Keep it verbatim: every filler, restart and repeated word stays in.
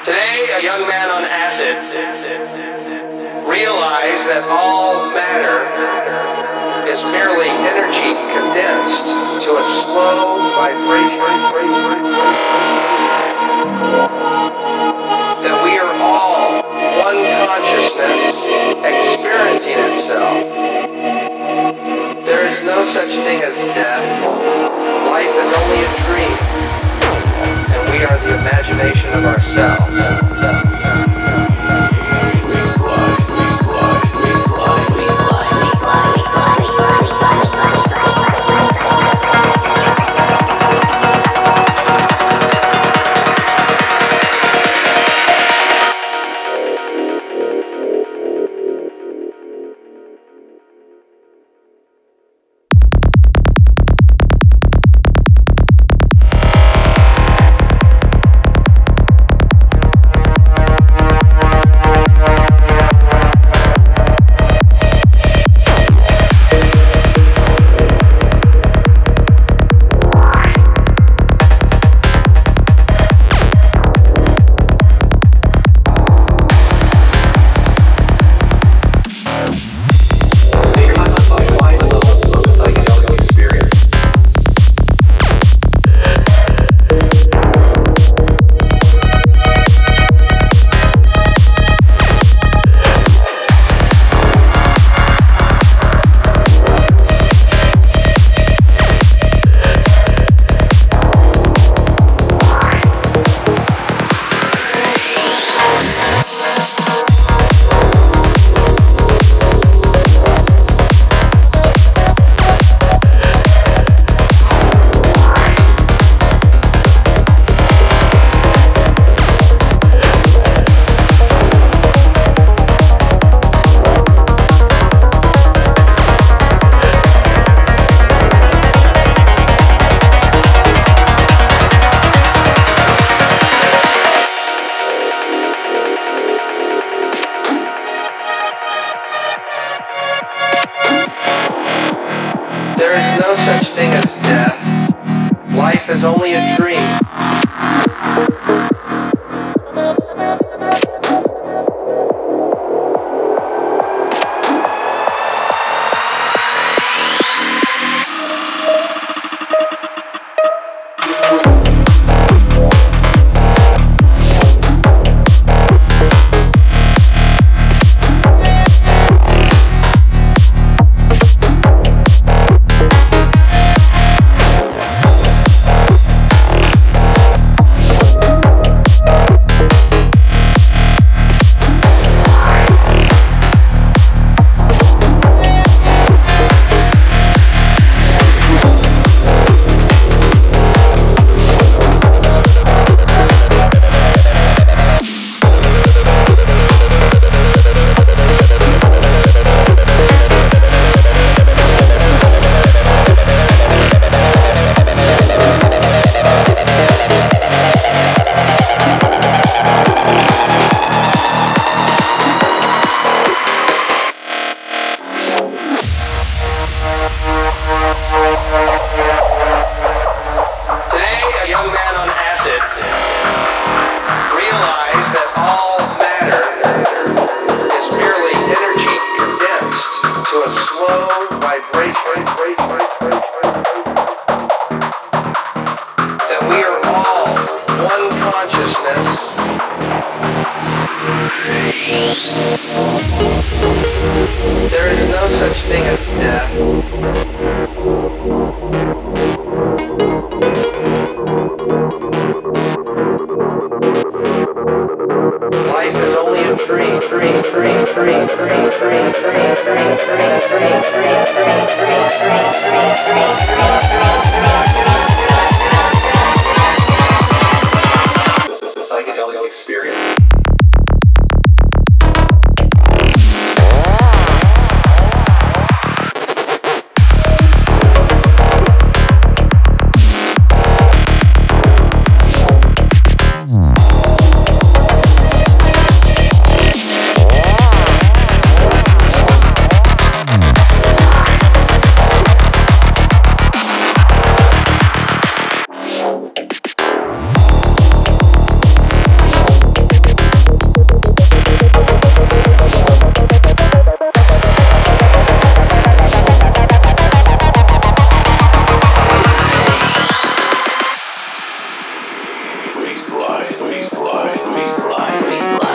Today, a young man on acid realized that all matter is merely energy condensed to a slow vibration. That we are all one consciousness experiencing itself. There is no such thing as death. Life is only a dream. And we are the imagination of ourselves. Please slide, please slide, please slide, please slide, please slide, please slide, please slide, please slide, please slide, please slide, There is no such thing as death. Life is only a dream. Realize that all matter is merely energy condensed to a slow vibration. That we are all one consciousness. There is no such thing as death. Life is only a dream, dream, dream, dream, dream, dream, dream, dream, dream, dream, dream, dream, dream, dream, dream, dream. This is a psychedelic experience. baseline, baseline, baseline, baseline.